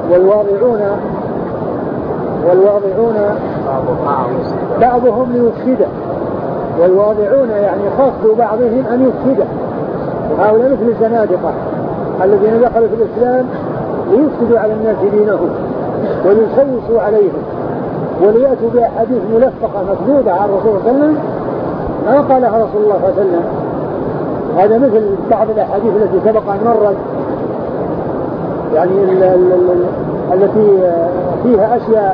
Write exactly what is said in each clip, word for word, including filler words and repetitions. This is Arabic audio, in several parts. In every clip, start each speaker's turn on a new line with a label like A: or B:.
A: والواضعون والواضعون بعضهم ليفسده، والواضعون يعني قصد بعضهم أن يفسده، وهؤلاء مثل الزنادقة الذين دخلوا في الإسلام ليفسدوا على الناس دينهم وليسوسوا عليهم وليأتوا بأحاديث ملفقة مكذوبة عن الرسول صلى الله عليه وسلم ما قالها رسول الله صلى الله عليه وسلم. هذا مثل بعض الأحاديث التي سبق أن مرت يعني ال ال ال التي فيها أشياء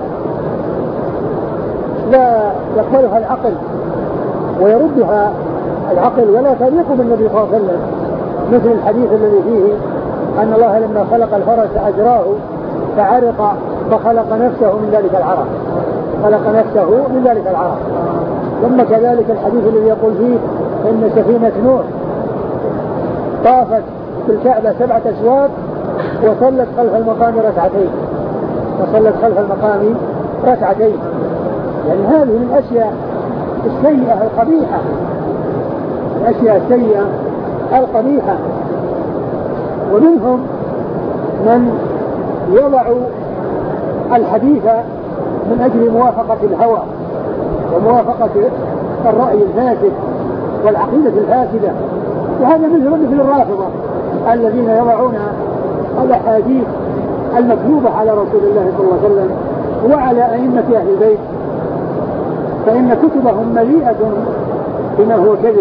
A: لا يقبلها العقل ويردها العقل ولا تليق بالنبي صلى الله عليه وسلم، مثل الحديث الذي فيه أن الله لما خلق الفرس أجراه فعرق فخلق نفسه من ذلك العرق، خلق نفسه من ذلك العرق. ثم كذلك الحديث الذي يقول فيه إن سفينة نوح طافت في الكعبة سبعة أشواط وصلت خلف المقام ركعتين، وصلت خلف المقام ركعتين. يعني هذه من الأشياء السيئة القبيحة، الأشياء السيئة القبيحة. ومنهم من يضع الحديث من أجل موافقة الهوى وموافقة الرأي الفاسد والعقيدة الفاسدة، وهذا مثل مثل الرافضة الذين يضعون الأحاديث المكذوبة على رسول الله صلى الله عليه وسلم وعلى أئمة أهل البيت، فإن كتبهم مليئة بما هو كذب.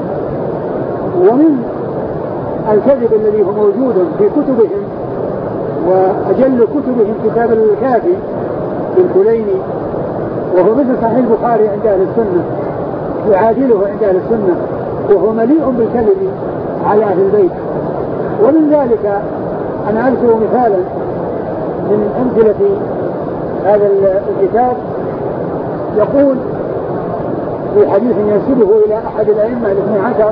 A: ومن الكذب الذي هو موجود في كتبهم وأجل كتبهم كتاب الكافي للكليني، وهو مثل صحيح البخاري عند أهل السنة يعادله عند أهل السنة، وهو مليء بالكذب على أهل البيت. ومن ذلك أنا أذكر مثالا من أمثلة هذا الكتاب، يقول في حديث ينسبه إلى أحد الأئمة الاثني عشر،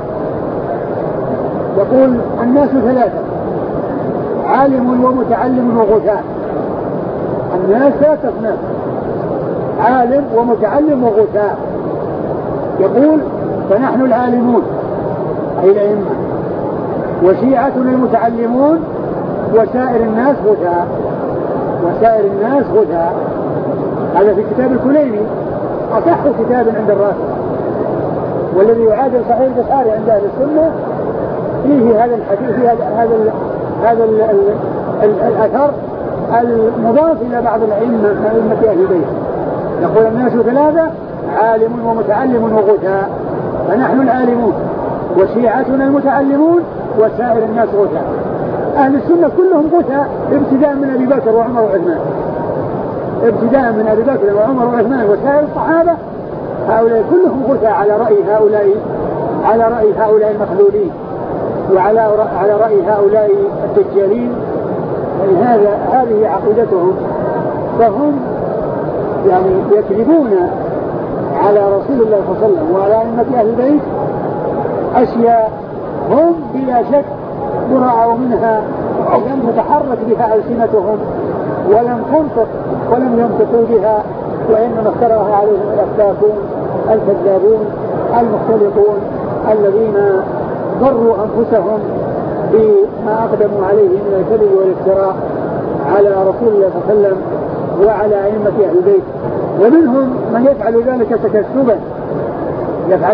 A: يقول الناس ثلاثة عالم ومتعلم وغثاء. الناس ثلاثة ناس عالم ومتعلم وغثاء. يقول فنحن العالمون أي الأئمة، وشيعتنا المتعلمون، وسائر الناس غثاء، وسائر الناس غثاء. هذا في كتاب الكليني أصح كتاب عند الرافضة، والذي يعادل صحيح البخاري عند أهل السنة فيه هذا الحديث، فيه هذا هذا هذا ال ال ال الأثر المضاف إلى بعض الأئمة أئمة أهل البيت. يقول الناس ثلاثة عالم ومتعلم وغثاء، فنحن العالمون وشيعتنا المتعلمون وسائر الناس غثاء. أهل السنة كلهم غثاء ابتداء من أبي بكر وعمر وعثمان، ابتداء من أبي بكر وعمر وعثمان وسائر الصحابة، هؤلاء كلهم غثاء على رأي هؤلاء على رأي هؤلاء المخلولين وعلى على رأي هؤلاء الدجالين. يعني هذا هذه عقيدتهم، فهم يعني يكذبون على رسول الله صلى الله عليه وسلم وعلى أئمة أهل البيت أشياء هم بلا شك براء منها، لم تتحرك بها ألسنتهم ولم تنطق ولم ينطقوا بها، وإنما اخترعها عليهم الأفلاكون الكذابون المختلطون الذين ضروا أنفسهم بما أقدموا عليه من الكذب والافتراء على رسول الله صلى الله عليه وسلم وعلى أئمة أهل البيت. ومنهم من يفعل ذلك تكسبا، يفعل